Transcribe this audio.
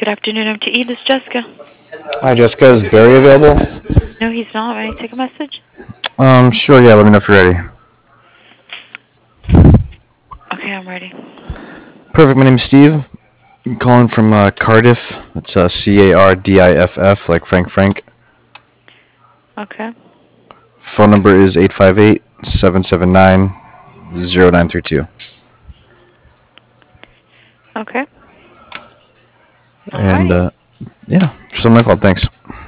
Good afternoon, MTE. This is Jessica. Hi, Jessica. Is Barry available? No, he's not. May I take a message? Sure, yeah, let me know if you're ready. Okay, I'm ready. Perfect, my name's Steve. I'm calling from Cardiff. It's Cardiff, like Frank. Okay. Phone number is 858-779-0932. Okay. And, Alrighty. yeah, just on my call, thanks.